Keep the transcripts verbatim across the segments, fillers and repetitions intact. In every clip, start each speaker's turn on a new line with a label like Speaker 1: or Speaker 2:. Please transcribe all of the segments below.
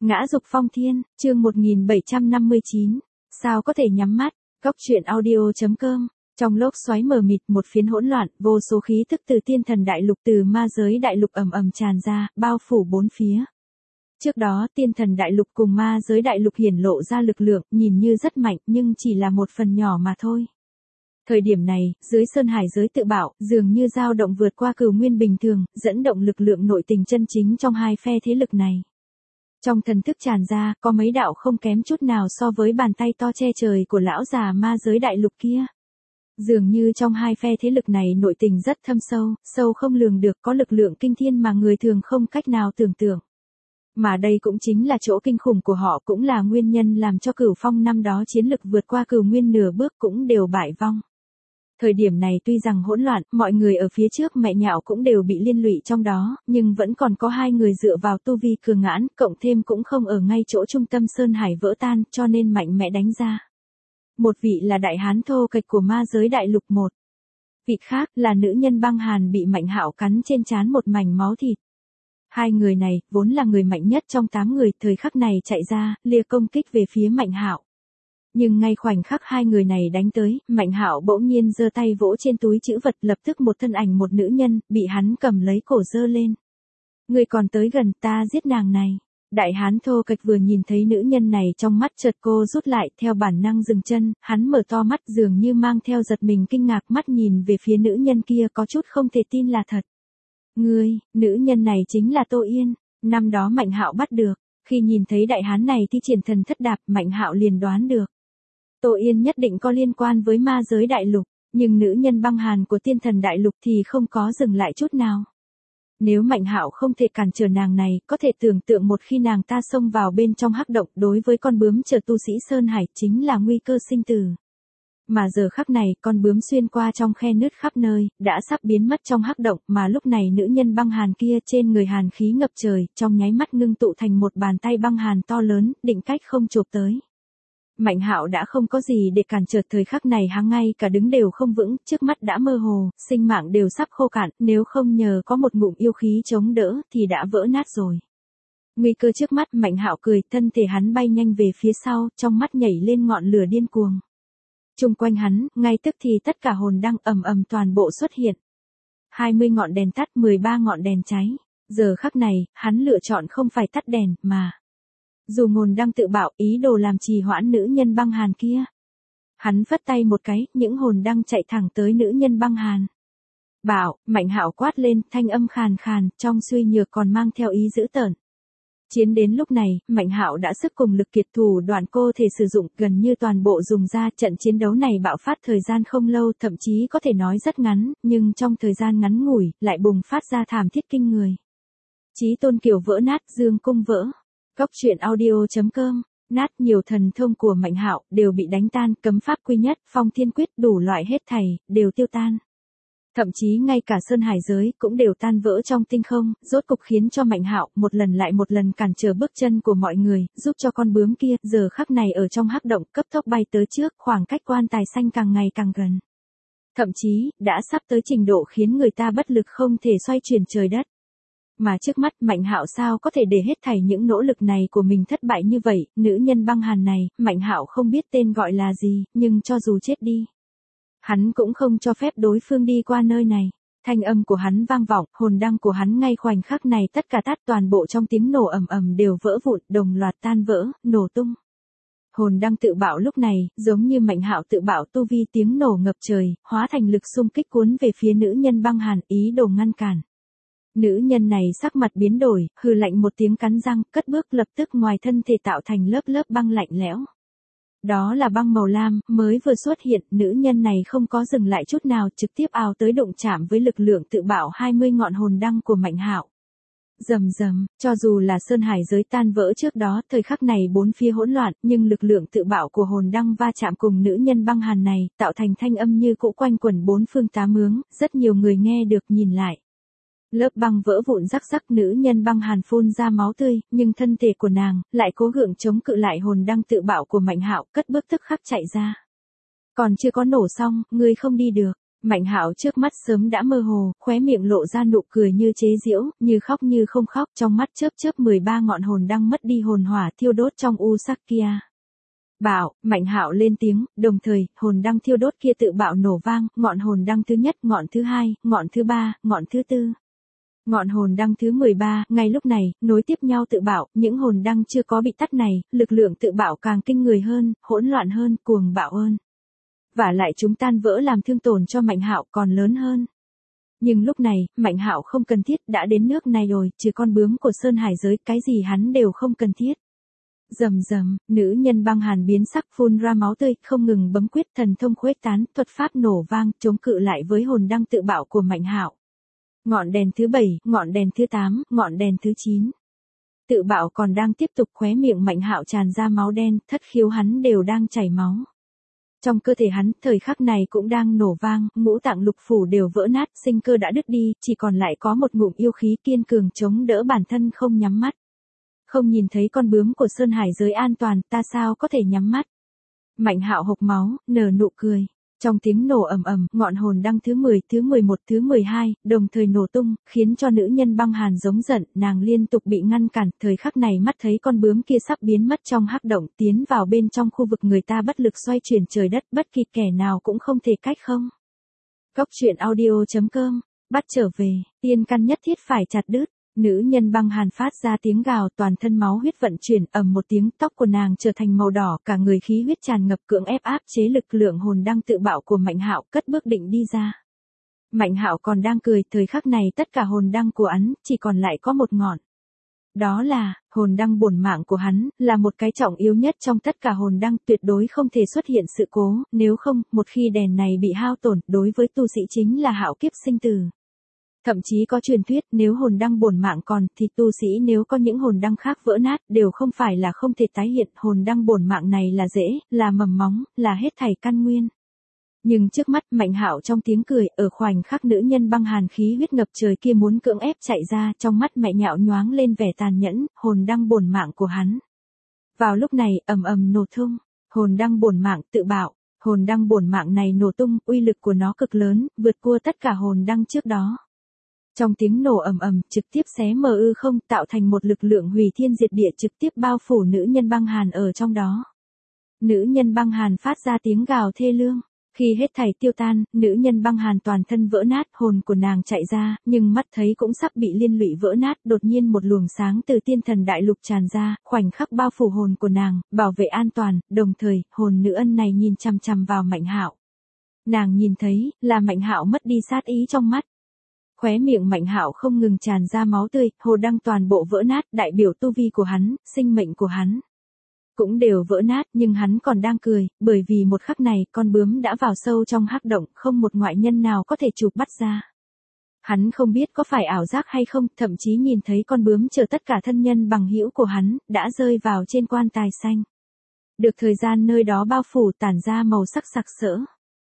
Speaker 1: Ngã dục phong thiên, chương một nghìn bảy trăm năm mươi chín. Sao có thể nhắm mắt? Góc truyện audio.com. Trong lốc xoáy mờ mịt một phiến hỗn loạn, vô số khí tức từ tiên thần đại lục từ ma giới đại lục ầm ầm tràn ra, bao phủ bốn phía. Trước đó tiên thần đại lục cùng ma giới đại lục hiển lộ ra lực lượng, nhìn như rất mạnh nhưng chỉ là một phần nhỏ mà thôi. Thời điểm này, dưới sơn hải giới tự bảo, dường như dao động vượt qua cửu nguyên bình thường, dẫn động lực lượng nội tình chân chính trong hai phe thế lực này. Trong thần thức tràn ra, có mấy đạo không kém chút nào so với bàn tay to che trời của lão già ma giới đại lục kia. Dường như trong hai phe thế lực này nội tình rất thâm sâu, sâu không lường được, có lực lượng kinh thiên mà người thường không cách nào tưởng tượng. Mà đây cũng chính là chỗ kinh khủng của họ, cũng là nguyên nhân làm cho Cửu Phong năm đó chiến lực vượt qua cửu nguyên nửa bước cũng đều bại vong. Thời điểm này tuy rằng hỗn loạn, mọi người ở phía trước mẹ nhạo cũng đều bị liên lụy trong đó, nhưng vẫn còn có hai người dựa vào tu vi cường hãn, cộng thêm cũng không ở ngay chỗ trung tâm sơn hải vỡ tan, cho nên mạnh mẽ đánh ra. Một vị là đại hán thô kệch của ma giới đại lục một. Vị khác là nữ nhân băng hàn bị Mạnh Hạo cắn trên trán một mảnh máu thịt. Hai người này, vốn là người mạnh nhất trong tám người, thời khắc này chạy ra, lia công kích về phía Mạnh Hạo. Nhưng ngay khoảnh khắc hai người này đánh tới, Mạnh Hạo bỗng nhiên giơ tay vỗ trên túi trữ vật, lập tức một thân ảnh một nữ nhân, bị hắn cầm lấy cổ giơ lên. Người còn tới gần, ta giết nàng này. Đại hán thô kệch vừa nhìn thấy nữ nhân này trong mắt chợt cô rút lại, theo bản năng dừng chân, hắn mở to mắt dường như mang theo giật mình kinh ngạc, mắt nhìn về phía nữ nhân kia có chút không thể tin là thật. Ngươi, nữ nhân này chính là Tô Yên, năm đó Mạnh Hạo bắt được. Khi nhìn thấy đại hán này thi triển thần thất đạp, Mạnh Hạo liền đoán được. Tô Yên nhất định có liên quan với ma giới đại lục, nhưng nữ nhân băng hàn của tiên thần đại lục thì không có dừng lại chút nào. Nếu Mạnh Hạo không thể cản trở nàng này, có thể tưởng tượng một khi nàng ta xông vào bên trong hắc động, đối với con bướm chờ tu sĩ Sơn Hải chính là nguy cơ sinh tử. Mà giờ khắc này, con bướm xuyên qua trong khe nứt khắp nơi, đã sắp biến mất trong hắc động, mà lúc này nữ nhân băng hàn kia trên người hàn khí ngập trời, trong nháy mắt ngưng tụ thành một bàn tay băng hàn to lớn, định cách không chộp tới. Mạnh Hạo đã không có gì để cản trở, thời khắc này hắn ngay cả đứng đều không vững, trước mắt đã mơ hồ, sinh mạng đều sắp khô cạn, nếu không nhờ có một ngụm yêu khí chống đỡ thì đã vỡ nát rồi. Nguy cơ trước mắt, Mạnh Hạo cười, thân thể hắn bay nhanh về phía sau, trong mắt nhảy lên ngọn lửa điên cuồng. Chung quanh hắn, ngay tức thì tất cả hồn đăng ầm ầm toàn bộ xuất hiện. hai mươi ngọn đèn tắt, mười ba ngọn đèn cháy. Giờ khắc này, hắn lựa chọn không phải tắt đèn, mà dù hồn đăng tự bảo, ý đồ làm trì hoãn nữ nhân băng hàn kia. Hắn phất tay một cái, những hồn đăng chạy thẳng tới nữ nhân băng hàn. Bảo, Mạnh Hạo quát lên, thanh âm khàn khàn, trong suy nhược còn mang theo ý dữ tợn. Chiến đến lúc này, Mạnh Hạo đã sức cùng lực kiệt, thủ đoạn cô thể sử dụng gần như toàn bộ dùng ra. Trận chiến đấu này bạo phát thời gian không lâu, thậm chí có thể nói rất ngắn, nhưng trong thời gian ngắn ngủi, lại bùng phát ra thảm thiết kinh người. Chí tôn kiều vỡ nát, dương cung vỡ. Góc truyện audio.com. Nát, nhiều thần thông của Mạnh Hạo đều bị đánh tan, cấm pháp quy nhất, phong thiên quyết, đủ loại hết thảy đều tiêu tan. Thậm chí ngay cả sơn hải giới cũng đều tan vỡ trong tinh không, rốt cục khiến cho Mạnh Hạo một lần lại một lần cản trở bước chân của mọi người, giúp cho con bướm kia giờ khắc này ở trong hắc động cấp tốc bay tới trước, khoảng cách quan tài xanh càng ngày càng gần. Thậm chí đã sắp tới trình độ khiến người ta bất lực không thể xoay chuyển trời đất. Mà trước mắt Mạnh Hạo sao có thể để hết thảy những nỗ lực này của mình thất bại như vậy, nữ nhân băng hàn này, Mạnh Hạo không biết tên gọi là gì, nhưng cho dù chết đi, hắn cũng không cho phép đối phương đi qua nơi này. Thanh âm của hắn vang vọng, hồn đăng của hắn ngay khoảnh khắc này tất cả tắt, toàn bộ trong tiếng nổ ầm ầm đều vỡ vụn, đồng loạt tan vỡ, nổ tung. Hồn đăng tự bạo lúc này, giống như Mạnh Hạo tự bạo tu vi, tiếng nổ ngập trời, hóa thành lực xung kích cuốn về phía nữ nhân băng hàn, ý đồ ngăn cản. Nữ nhân này sắc mặt biến đổi, hừ lạnh một tiếng, cắn răng, cất bước, lập tức ngoài thân thể tạo thành lớp lớp băng lạnh lẽo. Đó là băng màu lam, mới vừa xuất hiện, nữ nhân này không có dừng lại chút nào, trực tiếp ào tới đụng chạm với lực lượng tự bạo hai mươi ngọn hồn đăng của Mạnh Hạo. Rầm rầm, cho dù là sơn hải giới tan vỡ trước đó, thời khắc này bốn phía hỗn loạn, nhưng lực lượng tự bạo của hồn đăng va chạm cùng nữ nhân băng hàn này, tạo thành thanh âm như cũ quanh quẩn bốn phương tám hướng, rất nhiều người nghe được nhìn lại. Lớp băng vỡ vụn rắc rắc, nữ nhân băng hàn phun ra máu tươi, nhưng thân thể của nàng lại cố gượng chống cự lại hồn đăng tự bạo của Mạnh Hạo, cất bước tức khắc chạy ra. Còn chưa có nổ xong, ngươi không đi được. Mạnh Hạo trước mắt sớm đã mơ hồ, khóe miệng lộ ra nụ cười như chế giễu, như khóc như không khóc, trong mắt chớp chớp mười ba ngọn hồn đăng mất đi hồn hỏa thiêu đốt trong u sắc kia. Bạo, Mạnh Hạo lên tiếng, đồng thời, hồn đăng thiêu đốt kia tự bạo nổ vang, ngọn hồn đăng thứ nhất, ngọn thứ hai, ngọn thứ ba, ngọn thứ tư. Ngọn hồn đăng thứ mười ba, ngay lúc này, nối tiếp nhau tự bạo, những hồn đăng chưa có bị tắt này, lực lượng tự bạo càng kinh người hơn, hỗn loạn hơn, cuồng bạo hơn. Và lại chúng tan vỡ làm thương tổn cho Mạnh Hạo còn lớn hơn. Nhưng lúc này, Mạnh Hạo không cần thiết, đã đến nước này rồi, trừ con bướm của Sơn Hải giới, cái gì hắn đều không cần thiết. Rầm rầm, nữ nhân băng hàn biến sắc phun ra máu tươi, không ngừng bấm quyết thần thông khuếch tán, thuật pháp nổ vang, chống cự lại với hồn đăng tự bạo của Mạnh Hạo. Ngọn đèn thứ bảy, ngọn đèn thứ tám, ngọn đèn thứ chín. Tự bạo còn đang tiếp tục, khóe miệng Mạnh Hạo tràn ra máu đen, thất khiếu hắn đều đang chảy máu. Trong cơ thể hắn, thời khắc này cũng đang nổ vang, ngũ tạng lục phủ đều vỡ nát, sinh cơ đã đứt đi, chỉ còn lại có một ngụm yêu khí kiên cường chống đỡ bản thân không nhắm mắt. Không nhìn thấy con bướm của Sơn Hải giới an toàn, ta sao có thể nhắm mắt. Mạnh Hạo hộc máu, nở nụ cười. Trong tiếng nổ ầm ầm, ngọn hồn đăng thứ mười, thứ mười một, thứ mười hai, đồng thời nổ tung, khiến cho nữ nhân băng hàn giống giận, nàng liên tục bị ngăn cản, thời khắc này mắt thấy con bướm kia sắp biến mất trong hắc động, tiến vào bên trong khu vực người ta bất lực xoay chuyển trời đất, bất kỳ kẻ nào cũng không thể cách không. Góc truyện audio chấm com, bắt trở về, tiên căn nhất thiết phải chặt đứt. Nữ nhân băng hàn phát ra tiếng gào, toàn thân máu huyết vận chuyển, ầm một tiếng, tóc của nàng trở thành màu đỏ, cả người khí huyết tràn ngập, cưỡng ép áp chế lực lượng hồn đăng tự bạo của Mạnh Hạo, cất bước định đi ra. Mạnh Hạo còn đang cười, thời khắc này tất cả hồn đăng của hắn chỉ còn lại có một ngọn. Đó là, hồn đăng bổn mạng của hắn, là một cái trọng yếu nhất trong tất cả hồn đăng, tuyệt đối không thể xuất hiện sự cố, nếu không, một khi đèn này bị hao tổn, đối với tu sĩ chính là hạo kiếp sinh tử. Thậm chí có truyền thuyết, nếu hồn đăng bổn mạng còn, thì tu sĩ nếu có những hồn đăng khác vỡ nát, đều không phải là không thể tái hiện, hồn đăng bổn mạng này là rễ, là mầm móng, là hết thảy căn nguyên. Nhưng trước mắt, Mạnh Hạo trong tiếng cười, ở khoảnh khắc nữ nhân băng hàn khí huyết ngập trời kia muốn cưỡng ép chạy ra, trong mắt mẹ nhạo nhoáng lên vẻ tàn nhẫn, hồn đăng bổn mạng của hắn. Vào lúc này, ầm ầm nổ tung, hồn đăng bổn mạng tự bạo, hồn đăng bổn mạng này nổ tung, uy lực của nó cực lớn, vượt qua tất cả hồn đăng trước đó. Trong tiếng nổ ầm ầm, trực tiếp xé mờ ư không, tạo thành một lực lượng hủy thiên diệt địa trực tiếp bao phủ nữ nhân băng hàn ở trong đó. Nữ nhân băng hàn phát ra tiếng gào thê lương. Khi hết thảy tiêu tan, nữ nhân băng hàn toàn thân vỡ nát, hồn của nàng chạy ra, nhưng mắt thấy cũng sắp bị liên lụy vỡ nát, đột nhiên một luồng sáng từ tiên thần đại lục tràn ra, khoảnh khắc bao phủ hồn của nàng, bảo vệ an toàn, đồng thời, hồn nữ ân này nhìn chằm chằm vào Mạnh Hạo. Nàng nhìn thấy, là Mạnh Hạo mất đi sát ý trong mắt. Khóe miệng Mạnh Hạo không ngừng tràn ra máu tươi, hồ đăng toàn bộ vỡ nát, đại biểu tu vi của hắn, sinh mệnh của hắn. Cũng đều vỡ nát, nhưng hắn còn đang cười, bởi vì một khắc này, con bướm đã vào sâu trong hắc động, không một ngoại nhân nào có thể chụp bắt ra. Hắn không biết có phải ảo giác hay không, thậm chí nhìn thấy con bướm chờ tất cả thân nhân bằng hữu của hắn, đã rơi vào trên quan tài xanh. Được thời gian nơi đó bao phủ tản ra màu sắc sặc sỡ.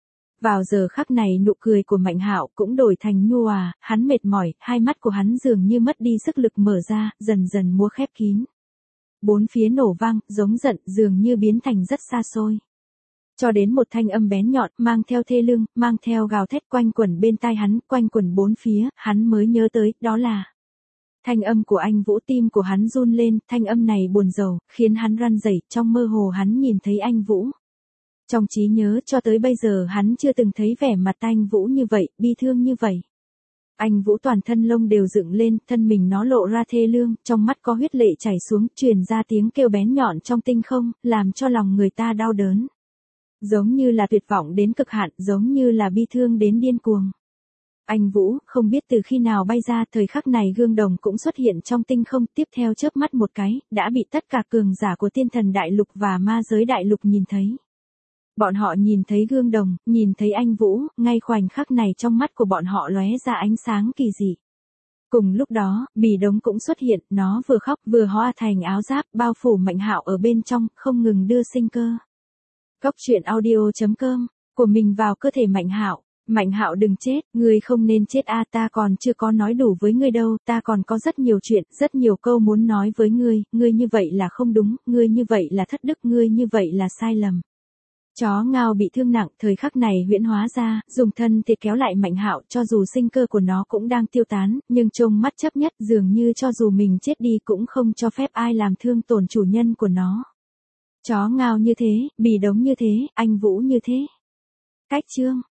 Speaker 1: Vào giờ khắc này nụ cười của Mạnh Hạo cũng đổi thành nhu hòa, hắn mệt mỏi, hai mắt của hắn dường như mất đi sức lực mở ra, dần dần múa khép kín. Bốn phía nổ vang, giống giận, dường như biến thành rất xa xôi. Cho đến một thanh âm bén nhọn, mang theo thê lương, mang theo gào thét quanh quẩn bên tai hắn, quanh quẩn bốn phía, hắn mới nhớ tới, đó là thanh âm của anh Vũ. Tim của hắn run lên, thanh âm này buồn rầu, khiến hắn run rẩy, trong mơ hồ hắn nhìn thấy anh Vũ. Trong trí nhớ cho tới bây giờ hắn chưa từng thấy vẻ mặt anh Vũ như vậy, bi thương như vậy. Anh Vũ toàn thân lông đều dựng lên, thân mình nó lộ ra thê lương, trong mắt có huyết lệ chảy xuống, truyền ra tiếng kêu bén nhọn trong tinh không, làm cho lòng người ta đau đớn. Giống như là tuyệt vọng đến cực hạn, giống như là bi thương đến điên cuồng. Anh Vũ, không biết từ khi nào bay ra, thời khắc này gương đồng cũng xuất hiện trong tinh không, tiếp theo chớp mắt một cái, đã bị tất cả cường giả của tiên thần đại lục và ma giới đại lục nhìn thấy. Bọn họ nhìn thấy gương đồng, nhìn thấy anh Vũ, ngay khoảnh khắc này trong mắt của bọn họ lóe ra ánh sáng kỳ dị. Cùng lúc đó, bì đống cũng xuất hiện, nó vừa khóc vừa hóa thành áo giáp, bao phủ Mạnh Hạo ở bên trong, không ngừng đưa sinh cơ. Góc truyện audio chấm com, của mình vào cơ thể Mạnh Hạo. Mạnh Hạo đừng chết, ngươi không nên chết a, ta còn chưa có nói đủ với ngươi đâu, ta còn có rất nhiều chuyện, rất nhiều câu muốn nói với ngươi, ngươi như vậy là không đúng, ngươi như vậy là thất đức, ngươi như vậy là sai lầm. Chó Ngao bị thương nặng, thời khắc này huyễn hóa ra, dùng thân thịt kéo lại Mạnh Hạo, cho dù sinh cơ của nó cũng đang tiêu tán, nhưng trông mắt chấp nhất, dường như cho dù mình chết đi cũng không cho phép ai làm thương tổn chủ nhân của nó. Chó Ngao như thế, Bì Đống như thế, Anh Vũ như thế. Cách chương